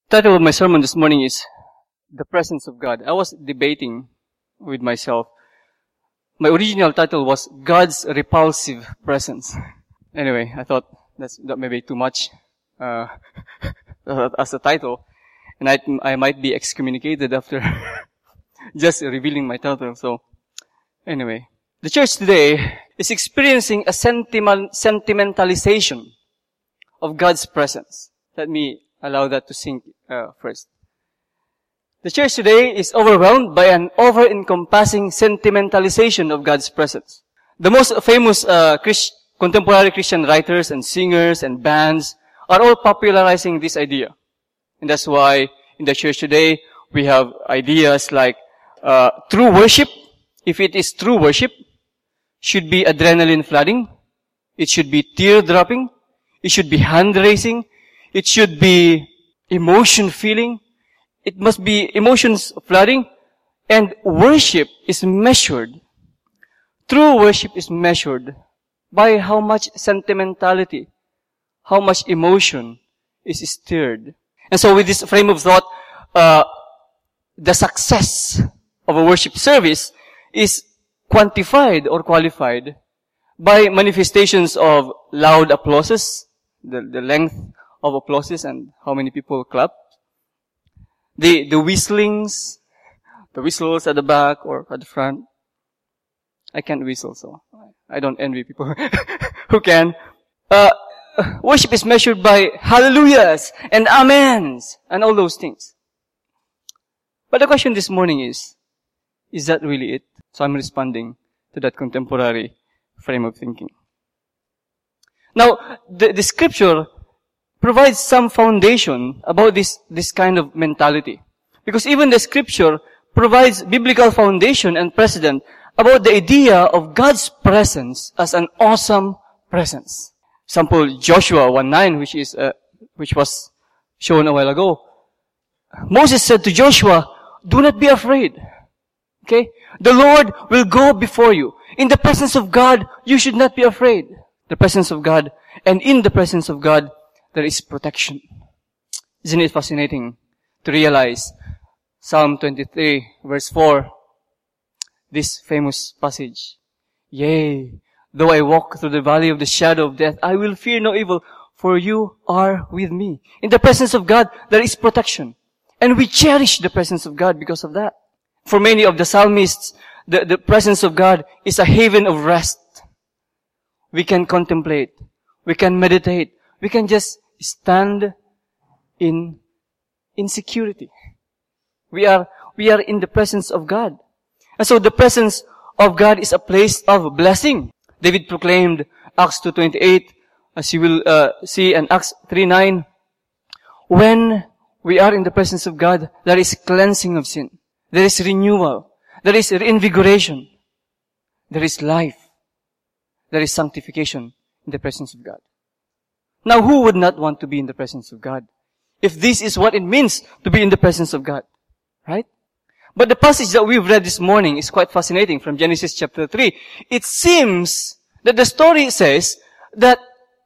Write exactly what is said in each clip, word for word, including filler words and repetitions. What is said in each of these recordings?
The title of my sermon this morning is The Presence of God. I was debating with myself. My original title was God's Repulsive Presence. Anyway, I thought that's, that may be too much uh, as a title. And I, I might be excommunicated after just revealing my title. So, anyway. The church today is experiencing a sentiment, sentimentalization of God's presence. Let me allow that to sink uh, first. The church today is overwhelmed by an over-encompassing sentimentalization of God's presence. The most famous uh, Christ, contemporary Christian writers and singers and bands are all popularizing this idea. And that's why in the church today we have ideas like uh, true worship, if it is true worship, should be adrenaline flooding, it should be tear-dropping, it should be hand-raising, it should be emotion feeling. It must be emotions flooding. And worship is measured. True worship is measured by how much sentimentality, how much emotion is stirred. And so with this frame of thought, uh, the success of a worship service is quantified or qualified by manifestations of loud applauses, the, the length of applauses and how many people clap. The, the whistlings, the whistles at the back or at the front. I can't whistle, so I don't envy people who can. Uh, worship is measured by hallelujahs and amens and all those things. But the question this morning is, is that really it? So I'm responding to that contemporary frame of thinking. Now, the, the scripture provides some foundation about this, this kind of mentality. Because even the scripture provides biblical foundation and precedent about the idea of God's presence as an awesome presence. Example, Joshua one nine, which is, uh, which was shown a while ago. Moses said to Joshua, do not be afraid. Okay? The Lord will go before you. In the presence of God, you should not be afraid. The presence of God, and in the presence of God, there is protection. Isn't it fascinating to realize Psalm twenty-three, verse four, this famous passage. Yea, though I walk through the valley of the shadow of death, I will fear no evil, for you are with me. In the presence of God, there is protection. And we cherish the presence of God because of that. For many of the psalmists, the, the presence of God is a haven of rest. We can contemplate. We can meditate. We can just stand in insecurity. We are, we are in the presence of God. And so the presence of God is a place of blessing. David proclaimed Acts two twenty-eight, as you will uh, see, and Acts three nine. When we are in the presence of God, there is cleansing of sin. There is renewal. There is reinvigoration. There is life. There is sanctification in the presence of God. Now, who would not want to be in the presence of God? If this is what it means to be in the presence of God. Right? But the passage that we've read this morning is quite fascinating from Genesis chapter three. It seems that the story says that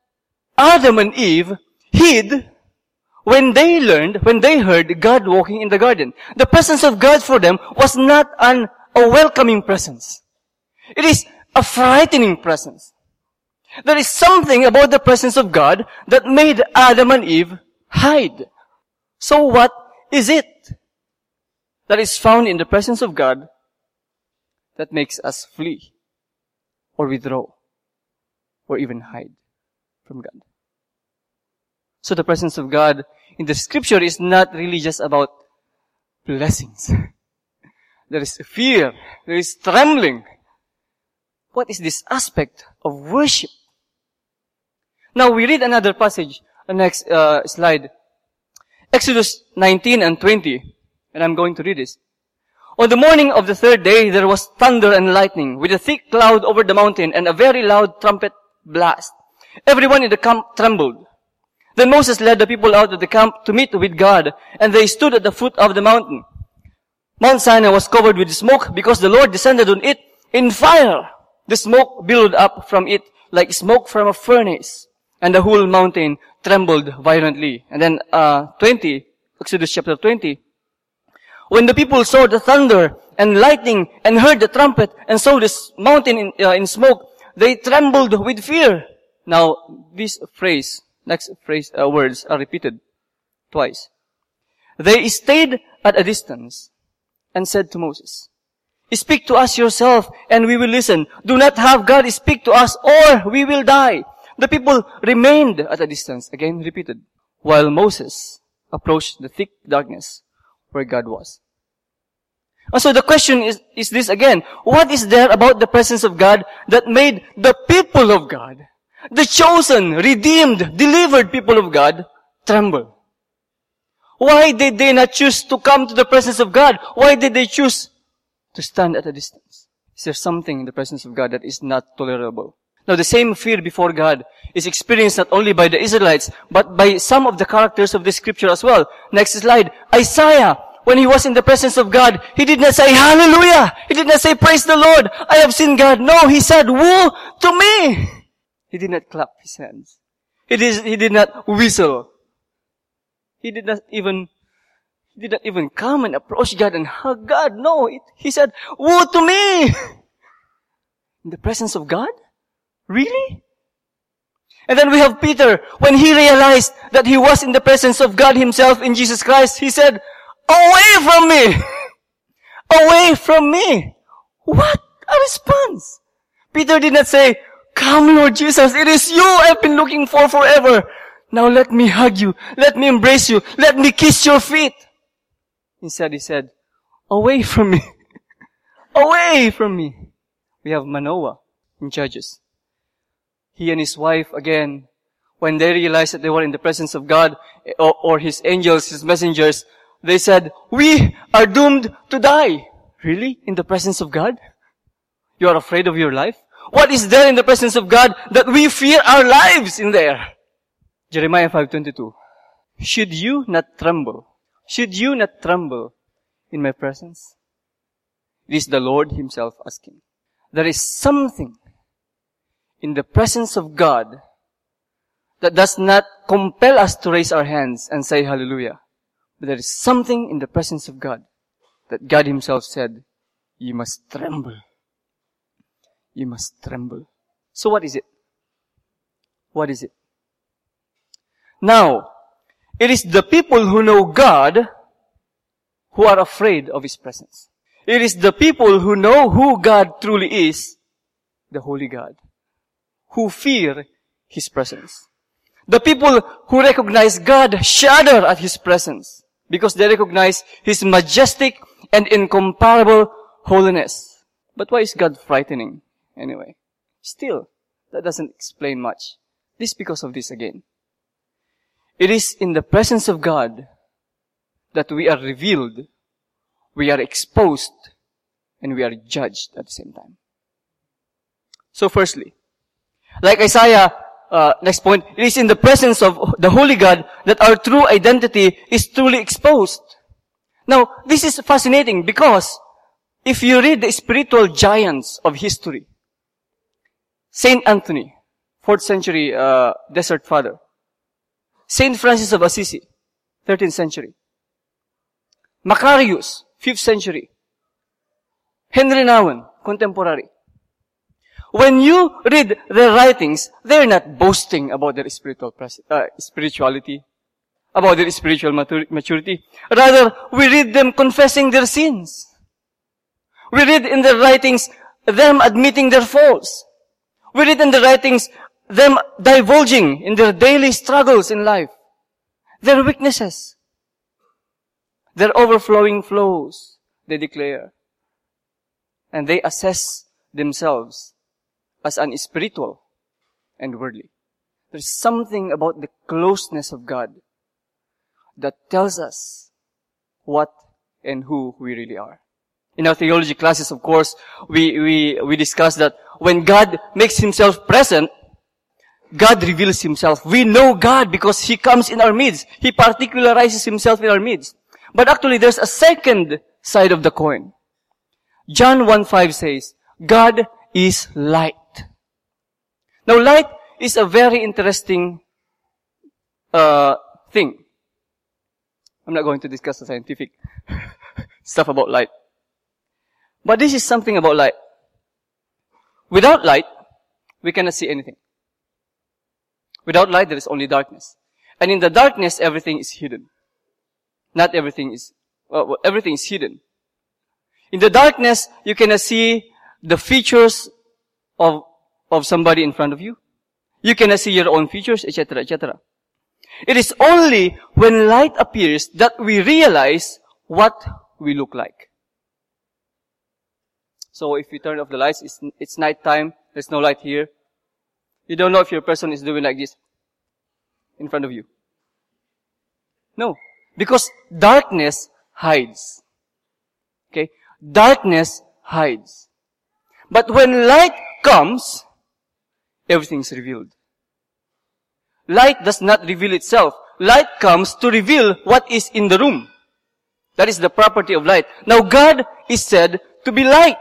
Adam and Eve hid when they learned, when they heard God walking in the garden. The presence of God for them was not an, a welcoming presence. It is a frightening presence. There is something about the presence of God that made Adam and Eve hide. So what is it that is found in the presence of God that makes us flee or withdraw or even hide from God? So the presence of God in the scripture is not really just about blessings. There is fear. There is trembling. What is this aspect of worship? Now we read another passage, the next uh, slide. Exodus nineteen and twenty. And I'm going to read this. On the morning of the third day, there was thunder and lightning, with a thick cloud over the mountain and a very loud trumpet blast. Everyone in the camp trembled. Then Moses led the people out of the camp to meet with God, and they stood at the foot of the mountain. Mount Sinai was covered with smoke because the Lord descended on it in fire. The smoke billowed up from it like smoke from a furnace, and the whole mountain trembled violently. And then uh twenty Exodus chapter twenty. When the people saw the thunder and lightning and heard the trumpet and saw this mountain in, uh, in smoke, they trembled with fear. Now, this phrase, next phrase, uh, words are repeated twice. They stayed at a distance and said to Moses, "Speak to us yourself and we will listen. Do not have God speak to us or we will die." The people remained at a distance, again repeated, while Moses approached the thick darkness where God was. And so the question is, is this again. What is there about the presence of God that made the people of God, the chosen, redeemed, delivered people of God, tremble? Why did they not choose to come to the presence of God? Why did they choose to stand at a distance? Is there something in the presence of God that is not tolerable? Now, the same fear before God is experienced not only by the Israelites, but by some of the characters of the scripture as well. Next slide. Isaiah, when he was in the presence of God, he did not say, "Hallelujah!" He did not say, "Praise the Lord, I have seen God." No, he said, "Woe to me!" He did not clap his hands. He did, he did not whistle. He did not even, he did not even come and approach God and hug God. No, it, he said, "Woe to me!" In the presence of God? Really? And then we have Peter. When he realized that he was in the presence of God himself in Jesus Christ, he said, "Away from me! Away from me!" What a response! Peter did not say, "Come, Lord Jesus, it is you I've been looking for forever. Now let me hug you. Let me embrace you. Let me kiss your feet." Instead, he said, "Away from me. Away from me." We have Manoah in Judges. He and his wife, again, when they realized that they were in the presence of God, or, or His angels, His messengers, they said, "We are doomed to die." Really? In the presence of God? You are afraid of your life? What is there in the presence of God that we fear our lives in there? Jeremiah five twenty-two. Should you not tremble? Should you not tremble in my presence? It is the Lord Himself asking. There is something in the presence of God that does not compel us to raise our hands and say hallelujah. But there is something in the presence of God that God Himself said, "You must tremble. You must tremble." So what is it? What is it? Now, it is the people who know God who are afraid of His presence. It is the people who know who God truly is, the Holy God, who fear His presence. The people who recognize God shudder at His presence because they recognize His majestic and incomparable holiness. But why is God frightening anyway? Still, that doesn't explain much. This is because of this again. It is in the presence of God that we are revealed, we are exposed, and we are judged at the same time. So firstly, like Isaiah, uh, next point, it is in the presence of the Holy God that our true identity is truly exposed. Now, this is fascinating because if you read the spiritual giants of history, Saint Anthony, fourth century uh, desert father, Saint Francis of Assisi, thirteenth century, Macarius, fifth century, Henry Nouwen, contemporary. When you read their writings, they're not boasting about their spiritual pres- uh, spirituality, about their spiritual matur- maturity. Rather, we read them confessing their sins. We read in their writings them admitting their faults. We read in the writings them divulging in their daily struggles in life, their weaknesses, their overflowing flows, they declare. And they assess themselves as unspiritual and worldly. There's something about the closeness of God that tells us what and who we really are. In our theology classes, of course, we, we, we discuss that when God makes Himself present, God reveals Himself. We know God because He comes in our midst. He particularizes Himself in our midst. But actually, there's a second side of the coin. John one five says, God is light. Now, light is a very interesting uh thing. I'm not going to discuss the scientific stuff about light. But this is something about light. Without light, we cannot see anything. Without light, there is only darkness. And in the darkness, everything is hidden. Not everything is, well, everything is hidden. In the darkness, you cannot see the features of, of somebody in front of you. You cannot see your own features, et cetera, et cetera. It is only when light appears that we realize what we look like. So if you turn off the lights, it's, it's night time, there's no light here. You don't know if your person is doing like this in front of you. No. Because darkness hides. Okay? Darkness hides. But when light comes, everything's revealed. Light does not reveal itself. Light comes to reveal what is in the room. That is the property of light. Now God is said to be light.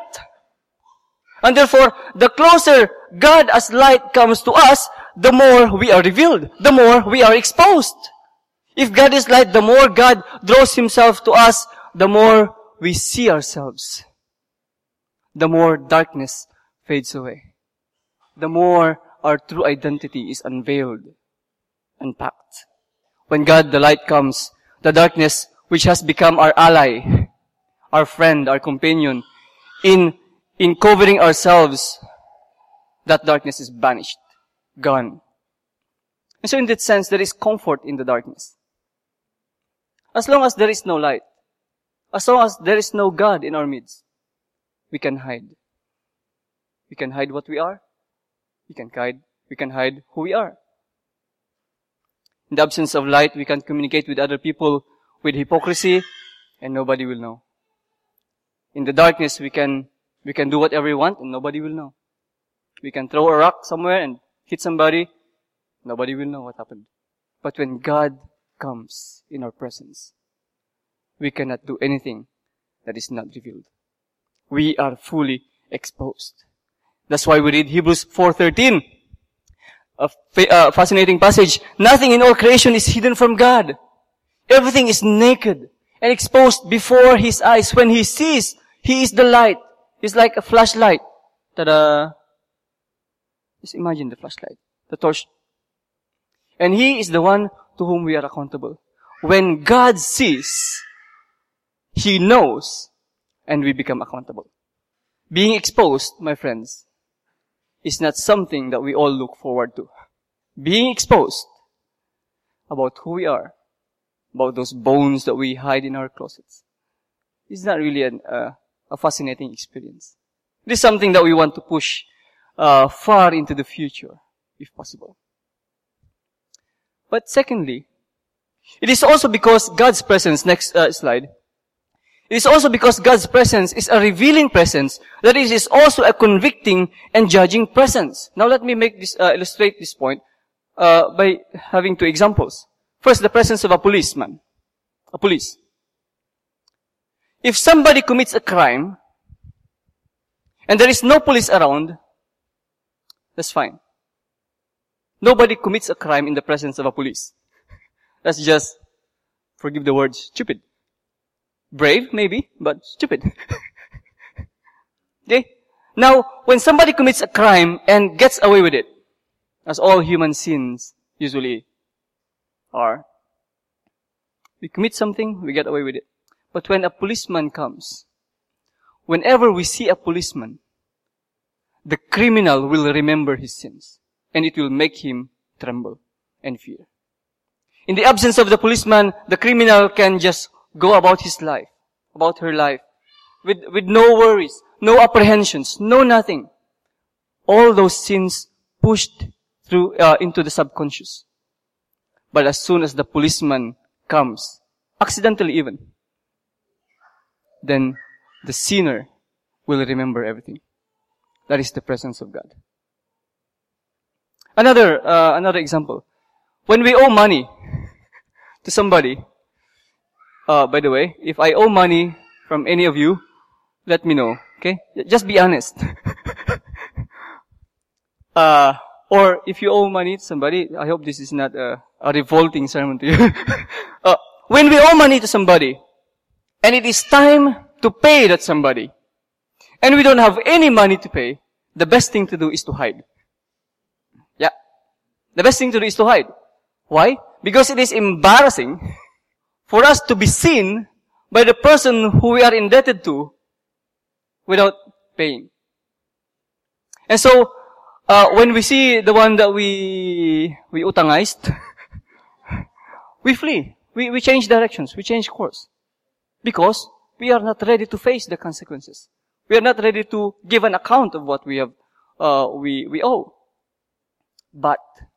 And therefore, the closer God as light comes to us, the more we are revealed. The more we are exposed. If God is light, the more God draws Himself to us, the more we see ourselves. The more darkness fades away. The more our true identity is unveiled, unpacked. When God, the light, comes, the darkness, which has become our ally, our friend, our companion, in, in covering ourselves, that darkness is banished, gone. And so in that sense, there is comfort in the darkness. As long as there is no light, as long as there is no God in our midst, we can hide. We can hide what we are. We can hide, we can hide who we are. In the absence of light, we can communicate with other people with hypocrisy, and nobody will know. In the darkness, we can, we can do whatever we want, and nobody will know. We can throw a rock somewhere and hit somebody, nobody will know what happened. But when God comes in our presence, we cannot do anything that is not revealed. We are fully exposed. That's why we read Hebrews four thirteen. A fa- uh, fascinating passage. Nothing in all creation is hidden from God. Everything is naked and exposed before His eyes. When He sees, He is the light. He's like a flashlight. Ta-da! Just imagine the flashlight, the torch. And He is the one to whom we are accountable. When God sees, He knows, and we become accountable. Being exposed, my friends, is not something that we all look forward to. Being exposed about who we are, about those bones that we hide in our closets, is not really an, uh, a fascinating experience. It is something that we want to push uh, far into the future, if possible. But secondly, it is also because God's presence, next uh, slide, it is also because God's presence is a revealing presence, that it is also a convicting and judging presence. Now let me make this, uh, illustrate this point, uh, by having two examples. First, the presence of a policeman. A police. If somebody commits a crime, and there is no police around, that's fine. Nobody commits a crime in the presence of a police. That's just, forgive the word, stupid. Brave, maybe, but stupid. Okay? Now, when somebody commits a crime and gets away with it, as all human sins usually are, we commit something, we get away with it. But when a policeman comes, whenever we see a policeman, the criminal will remember his sins, and it will make him tremble and fear. In the absence of the policeman, the criminal can just go about his life, about her life, with, with no worries, no apprehensions, no nothing. All those sins pushed through, uh, into the subconscious. But as soon as the policeman comes, accidentally even, then the sinner will remember everything. That is the presence of God. Another, uh, another example. When we owe money to somebody, Uh, by the way, if I owe money from any of you, let me know, okay? Just be honest. uh, or if you owe money to somebody, I hope this is not a, a revolting sermon to you. uh, when we owe money to somebody, and it is time to pay that somebody, and we don't have any money to pay, the best thing to do is to hide. Yeah. The best thing to do is to hide. Why? Because it is embarrassing for us to be seen by the person who we are indebted to without paying. And so, uh, when we see the one that we, we utangized, we flee. We, we change directions. We change course. Because we are not ready to face the consequences. We are not ready to give an account of what we have, uh, we, we owe. But,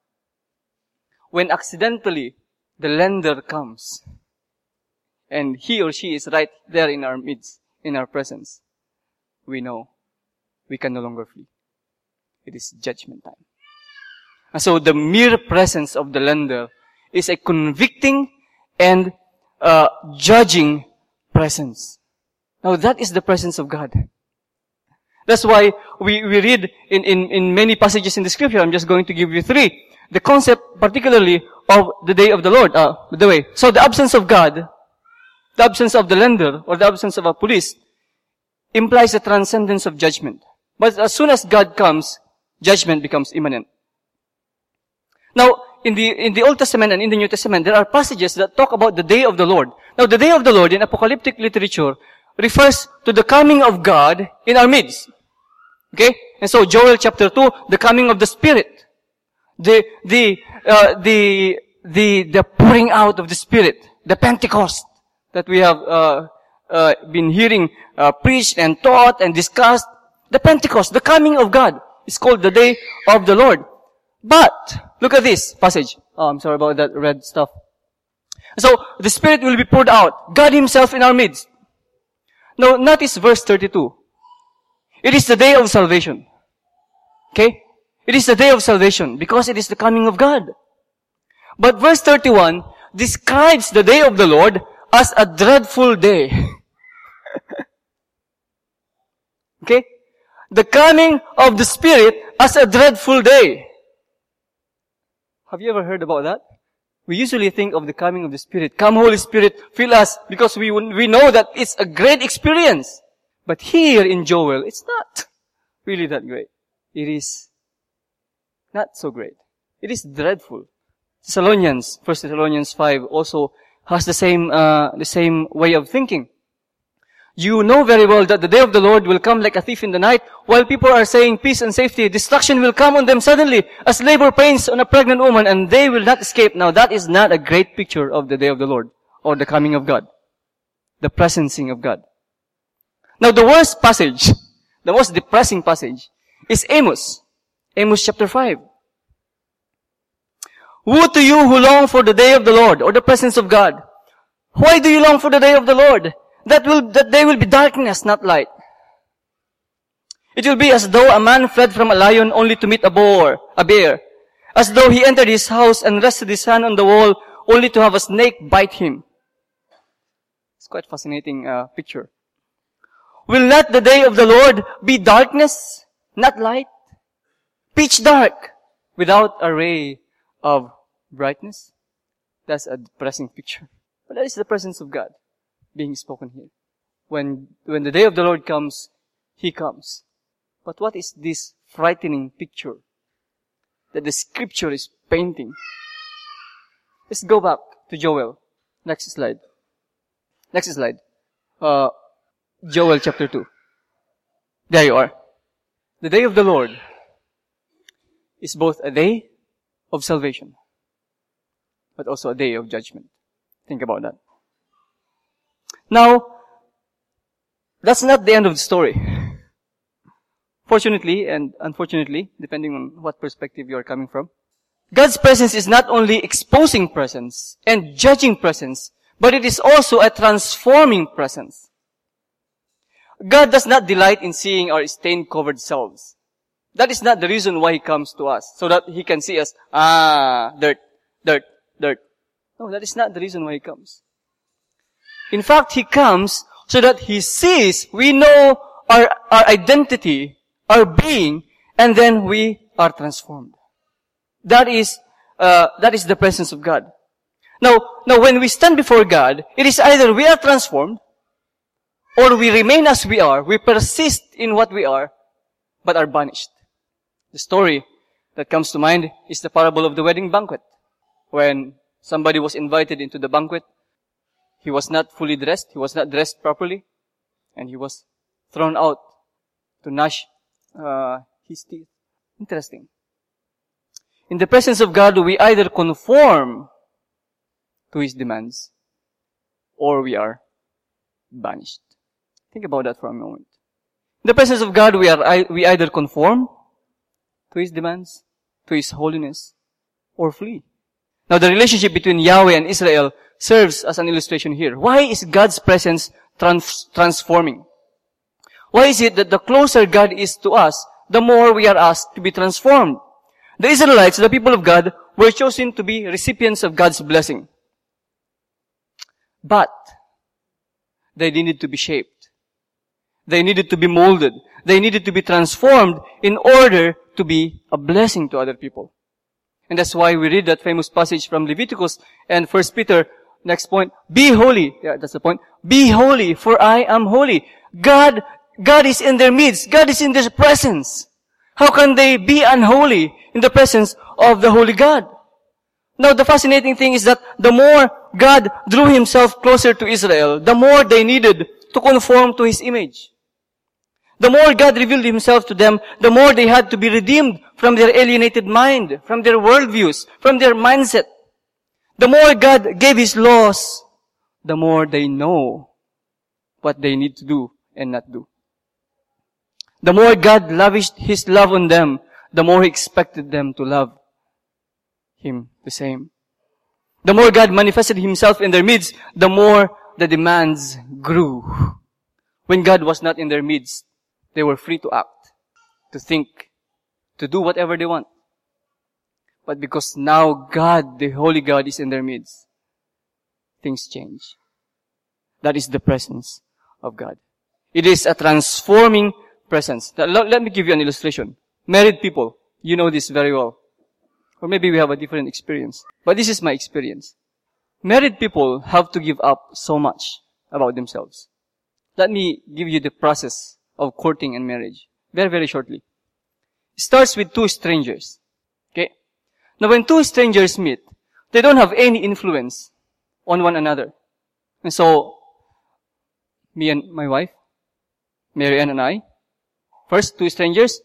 when accidentally the lender comes, and he or she is right there in our midst, in our presence, we know we can no longer flee. It is judgment time. And so the mere presence of the lender is a convicting and uh, judging presence. Now that is the presence of God. That's why we, we read in, in, in many passages in the scripture. I'm just going to give you three. The concept particularly of the day of the Lord. Uh, the way. So the absence of God, the absence of the lender, or the absence of a police, implies a transcendence of judgment. But as soon as God comes, judgment becomes imminent. Now, in the, in the Old Testament and in the New Testament, there are passages that talk about the day of the Lord. Now, the day of the Lord in apocalyptic literature refers to the coming of God in our midst. Okay? And so, Joel chapter two, the coming of the Spirit. The, the, uh, the, the, the pouring out of the Spirit. The Pentecost that we have, uh, uh, been hearing, uh, preached and taught and discussed. The Pentecost, the coming of God, is called the day of the Lord. But, look at this passage. Oh, I'm sorry about that red stuff. So, the Spirit will be poured out. God Himself in our midst. Now, notice verse thirty-two. It is the day of salvation. Okay? It is the day of salvation because it is the coming of God. But verse thirty-one describes the day of the Lord as a dreadful day. Okay? The coming of the Spirit as a dreadful day. Have you ever heard about that? We usually think of the coming of the Spirit. Come, Holy Spirit, fill us, because we we know that it's a great experience. But here in Joel, it's not really that great. It is not so great. It is dreadful. Thessalonians, First Thessalonians five also has the same uh, the same way of thinking. You know very well that the day of the Lord will come like a thief in the night, while people are saying peace and safety. Destruction will come on them suddenly, as labor pains on a pregnant woman, and they will not escape. Now that is not a great picture of the day of the Lord, or the coming of God. The presencing of God. Now the worst passage, the most depressing passage, is Amos. Amos chapter five. Woe to you who long for the day of the Lord, or the presence of God. Why do you long for the day of the Lord? That will, that day will be darkness, not light. It will be as though a man fled from a lion only to meet a boar, a bear. As though he entered his house and rested his hand on the wall only to have a snake bite him. It's quite a fascinating uh, picture. Will not the day of the Lord be darkness, not light? Pitch dark, without a ray of brightness? That's a depressing picture. But that is the presence of God being spoken here. When, when the day of the Lord comes, He comes. But what is this frightening picture that the scripture is painting? Let's go back to Joel. Next slide. Next slide. Uh, Joel chapter two. There you are. The day of the Lord is both a day of salvation, but also a day of judgment. Think about that. Now, that's not the end of the story. Fortunately and unfortunately, depending on what perspective you are coming from, God's presence is not only exposing presence and judging presence, but it is also a transforming presence. God does not delight in seeing our stain-covered selves. That is not the reason why He comes to us, so that He can see us, ah, dirt, dirt, dirt. No, that is not the reason why He comes. In fact, He comes so that He sees, we know our, our identity, our being, and then we are transformed. That is, uh, that is the presence of God. Now, now when we stand before God, it is either we are transformed, or we remain as we are, we persist in what we are, but are banished. The story that comes to mind is the parable of the wedding banquet. When somebody was invited into the banquet, he was not fully dressed, he was not dressed properly, and he was thrown out to gnash uh, his teeth. Interesting. In the presence of God, we either conform to His demands, or we are banished. Think about that for a moment. In the presence of God, we are we either conform to His demands, to His holiness, or flee. Now, the relationship between Yahweh and Israel serves as an illustration here. Why is God's presence trans- transforming? Why is it that the closer God is to us, the more we are asked to be transformed? The Israelites, the people of God, were chosen to be recipients of God's blessing. But they needed to be shaped. They needed to be molded. They needed to be transformed in order to be a blessing to other people. And that's why we read that famous passage from Leviticus and First Peter. Next point, be holy. Yeah, that's the point. Be holy, for I am holy. God, God is in their midst. God is in their presence. How can they be unholy in the presence of the holy God? Now, the fascinating thing is that the more God drew Himself closer to Israel, the more they needed to conform to His image. The more God revealed Himself to them, the more they had to be redeemed from their alienated mind, from their worldviews, from their mindset. The more God gave His laws, the more they know what they need to do and not do. The more God lavished His love on them, the more He expected them to love Him the same. The more God manifested Himself in their midst, the more the demands grew. When God was not in their midst, they were free to act, to think, to do whatever they want. But because now God, the Holy God, is in their midst, things change. That is the presence of God. It is a transforming presence. Let me give you an illustration. Married people, you know this very well. Or maybe we have a different experience. But this is my experience. Married people have to give up so much about themselves. Let me give you the process of courting and marriage. Very, very shortly. It starts with two strangers. Okay? Now when two strangers meet, they don't have any influence on one another. And so, me and my wife, Mary Ann and I, first two strangers,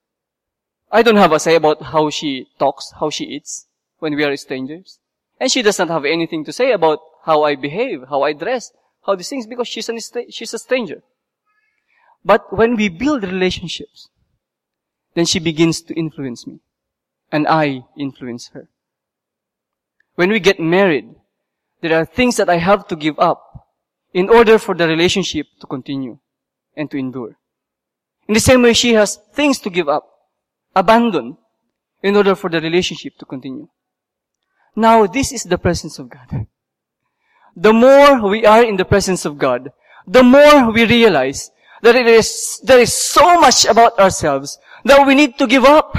I don't have a say about how she talks, how she eats when we are strangers. And she does not have anything to say about how I behave, how I dress, how these things, because she's, an, she's a stranger. But when we build relationships, then she begins to influence me. And I influence her. When we get married, there are things that I have to give up in order for the relationship to continue and to endure. In the same way, she has things to give up, abandon, in order for the relationship to continue. Now, this is the presence of God. The more we are in the presence of God, the more we realize that it is, there is so much about ourselves that we need to give up.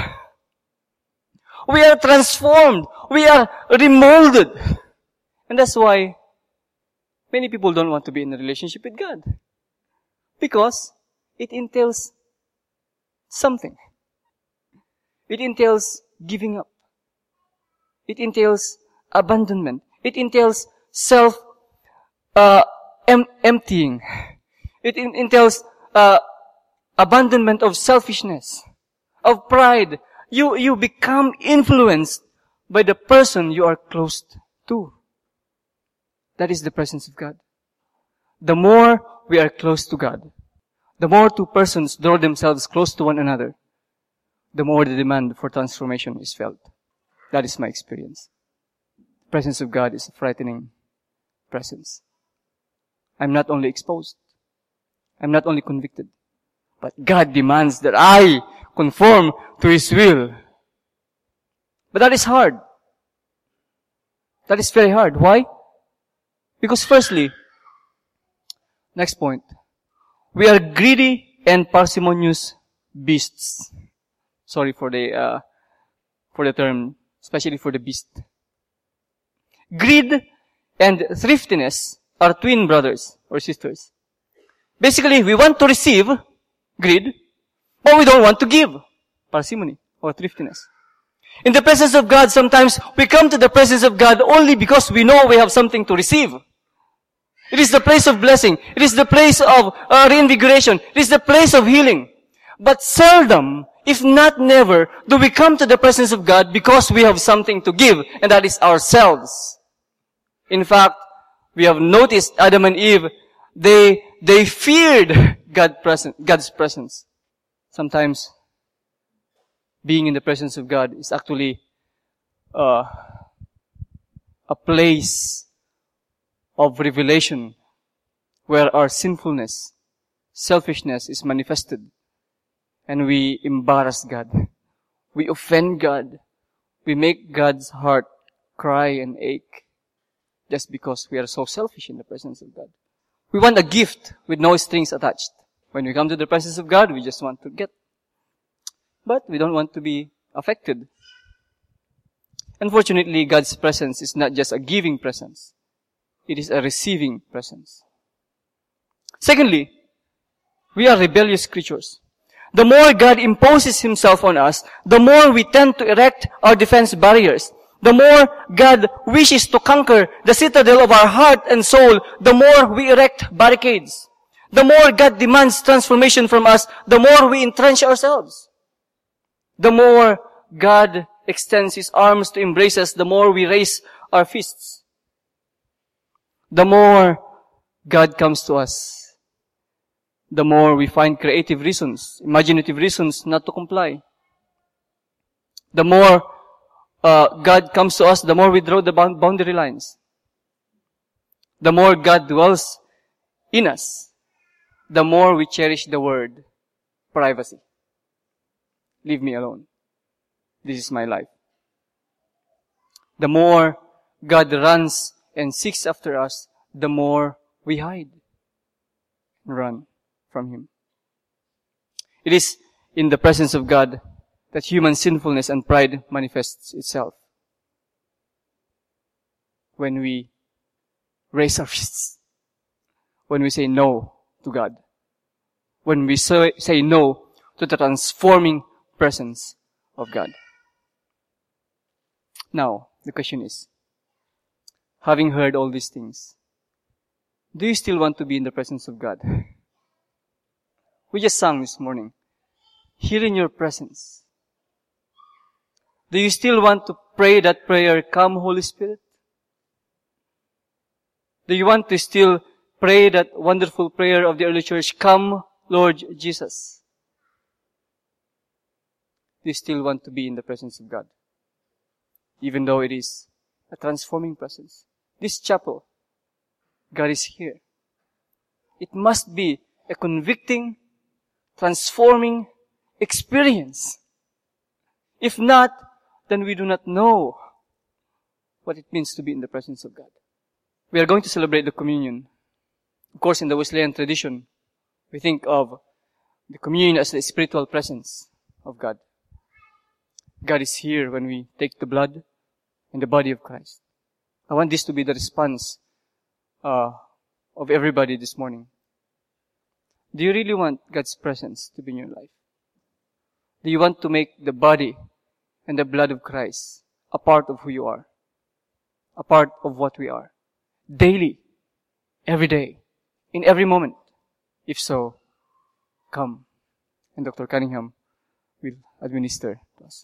We are transformed. We are remolded. And that's why many people don't want to be in a relationship with God. Because it entails something. It entails giving up. It entails abandonment. It entails self uh, em- emptying. It in- entails uh, abandonment of selfishness, of pride. You you become influenced by the person you are close to. That is the presence of God. The more we are close to God, the more two persons draw themselves close to one another, the more the demand for transformation is felt. That is my experience. The presence of God is a frightening presence. I'm not only exposed, I'm not only convicted, but God demands that I conform to His will. But that is hard. That is very hard. Why? Because firstly, next point, we are greedy and parsimonious beasts. Sorry for the, uh, for the term, especially for the beast. Greed and thriftiness are twin brothers or sisters. Basically, we want to receive, greed, but we don't want to give, parsimony or thriftiness. In the presence of God, sometimes we come to the presence of God only because we know we have something to receive. It is the place of blessing. It is the place of uh, reinvigoration. It is the place of healing. But seldom, if not never, do we come to the presence of God because we have something to give, and that is ourselves. In fact, we have noticed Adam and Eve, they, they feared God present, God's presence. Sometimes, being in the presence of God is actually uh, a place of revelation where our sinfulness, selfishness is manifested. And we embarrass God. We offend God. We make God's heart cry and ache just because we are so selfish in the presence of God. We want a gift with no strings attached. When we come to the presence of God, we just want to get. But we don't want to be affected. Unfortunately, God's presence is not just a giving presence. It is a receiving presence. Secondly, we are rebellious creatures. The more God imposes Himself on us, the more we tend to erect our defense barriers. The more God wishes to conquer the citadel of our heart and soul, the more we erect barricades. The more God demands transformation from us, the more we entrench ourselves. The more God extends His arms to embrace us, the more we raise our fists. The more God comes to us, the more we find creative reasons, imaginative reasons not to comply. The more uh, God comes to us, the more we draw the boundary lines. The more God dwells in us, the more we cherish the word privacy. Leave me alone. This is my life. The more God runs and seeks after us, the more we hide and run from Him. It is in the presence of God that human sinfulness and pride manifests itself. When we raise our fists, when we say no to God, when we say, say no to the transforming presence of God. Now, the question is, having heard all these things, do you still want to be in the presence of God? We just sang this morning, here in your presence. Do you still want to pray that prayer, come Holy Spirit? Do you want to still pray that wonderful prayer of the early church, come Lord Jesus? Do you still want to be in the presence of God? Even though it is a transforming presence. This chapel, God is here. It must be a convicting, transforming experience. If not, then we do not know what it means to be in the presence of God. We are going to celebrate the communion. Of course, in the Wesleyan tradition, we think of the communion as the spiritual presence of God. God is here when we take the blood and the body of Christ. I want this to be the response uh, of everybody this morning. Do you really want God's presence to be in your life? Do you want to make the body and the blood of Christ a part of who you are? A part of what we are? Daily, every day, in every moment. If so, come. And Doctor Cunningham will administer to us.